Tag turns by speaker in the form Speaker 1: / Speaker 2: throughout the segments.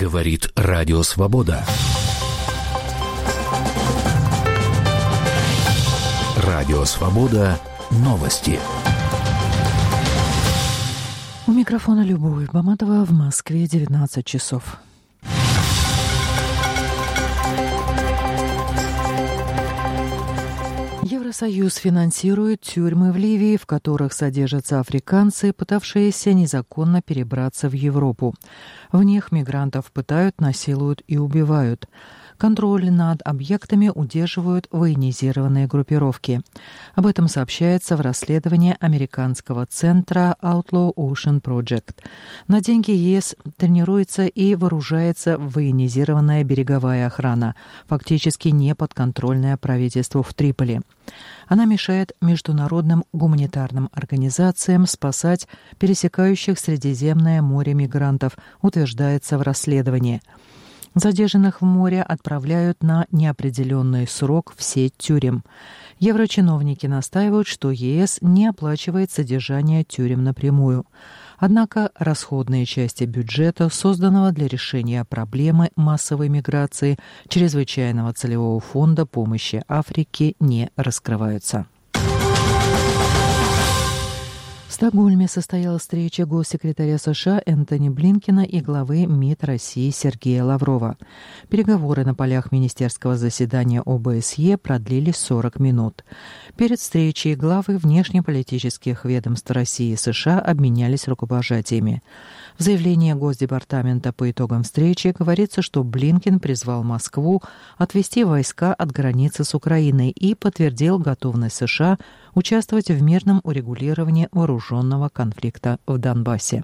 Speaker 1: Говорит Радио Свобода. Радио Свобода. Новости.
Speaker 2: У микрофона Любовь Баматова, в Москве 19 часов. Евросоюз финансирует тюрьмы в Ливии, в которых содержатся африканцы, пытавшиеся незаконно перебраться в Европу. В них мигрантов пытают, насилуют и убивают. Контроль над объектами удерживают военизированные группировки. Об этом сообщается в расследовании американского центра Outlaw Ocean Project. На деньги ЕС тренируется и вооружается военизированная береговая охрана, фактически неподконтрольная правительству в Триполи. Она мешает международным гуманитарным организациям спасать пересекающих Средиземное море мигрантов, утверждается в расследовании. Задержанных в море отправляют на неопределенный срок в сеть тюрем. Еврочиновники настаивают, что ЕС не оплачивает содержание тюрем напрямую. Однако расходные части бюджета, созданного для решения проблемы массовой миграции Чрезвычайного целевого фонда помощи Африке, не раскрываются. В Стокгольме состоялась встреча госсекретаря США Энтони Блинкена и главы МИД России Сергея Лаврова. Переговоры на полях министерского заседания ОБСЕ продлились 40 минут. Перед встречей главы внешнеполитических ведомств России и США обменялись рукопожатиями. В заявлении Госдепартамента по итогам встречи говорится, что Блинкен призвал Москву отвести войска от границы с Украиной и подтвердил готовность США участвовать в мирном урегулировании вооруженного конфликта в Донбассе.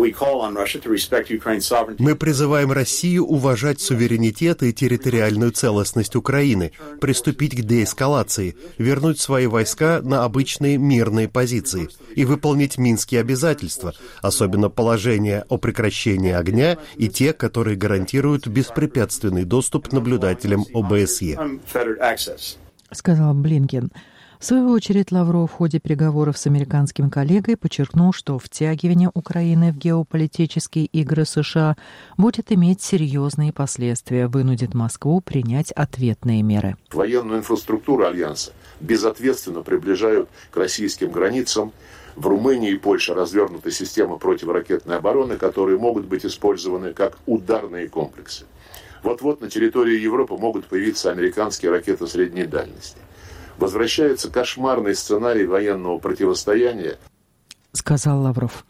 Speaker 3: Мы призываем Россию уважать суверенитет и территориальную целостность Украины, приступить к деэскалации, вернуть свои войска на обычные мирные позиции и выполнить минские обязательства, особенно положение о прекращении огня и те, которые гарантируют беспрепятственный доступ наблюдателям ОБСЕ.
Speaker 2: Сказал Блинкен. В свою очередь, Лавров в ходе переговоров с американским коллегой подчеркнул, что втягивание Украины в геополитические игры США будет иметь серьезные последствия, вынудит Москву принять ответные меры.
Speaker 4: Военную инфраструктуру Альянса безответственно приближают к российским границам. В Румынии и Польше развернуты системы противоракетной обороны, которые могут быть использованы как ударные комплексы. Вот-вот на территории Европы могут появиться американские ракеты средней дальности. Возвращается кошмарный сценарий военного противостояния,
Speaker 2: сказал Лавров.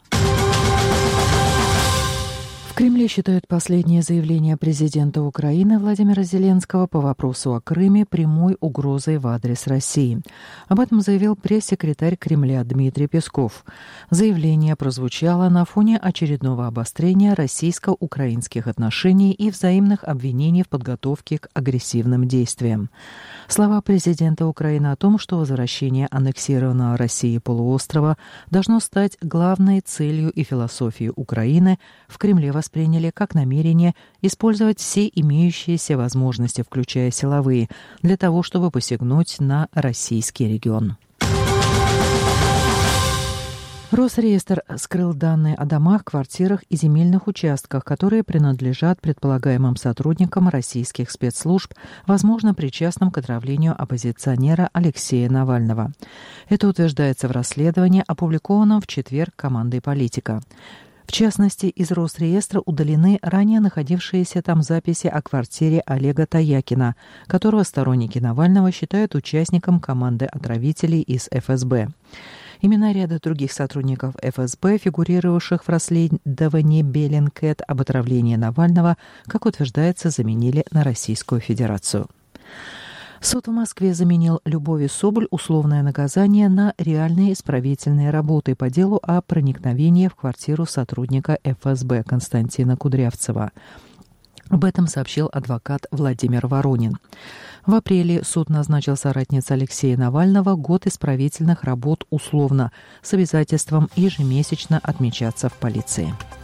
Speaker 2: В Кремле считают последнее заявление президента Украины Владимира Зеленского по вопросу о Крыме прямой угрозой в адрес России. Об этом заявил пресс-секретарь Кремля Дмитрий Песков. Заявление прозвучало на фоне очередного обострения российско-украинских отношений и взаимных обвинений в подготовке к агрессивным действиям. Слова президента Украины о том, что возвращение аннексированного Россией полуострова должно стать главной целью и философией Украины, в Кремле восприняли как намерение использовать все имеющиеся возможности, включая силовые, для того, чтобы посягнуть на российский регион. Росреестр скрыл данные о домах, квартирах и земельных участках, которые принадлежат предполагаемым сотрудникам российских спецслужб, возможно, причастным к отравлению оппозиционера Алексея Навального. Это утверждается в расследовании, опубликованном в четверг командой «Политика». В частности, из Росреестра удалены ранее находившиеся там записи о квартире Олега Таякина, которого сторонники Навального считают участником команды отравителей из ФСБ. Имена ряда других сотрудников ФСБ, фигурировавших в расследовании Bellingcat об отравлении Навального, как утверждается, заменили на Российскую Федерацию. Суд в Москве заменил Любови Соболь условное наказание на реальные исправительные работы по делу о проникновении в квартиру сотрудника ФСБ Константина Кудрявцева. Об этом сообщил адвокат Владимир Воронин. В апреле суд назначил соратнице Алексея Навального год исправительных работ условно, с обязательством ежемесячно отмечаться в полиции.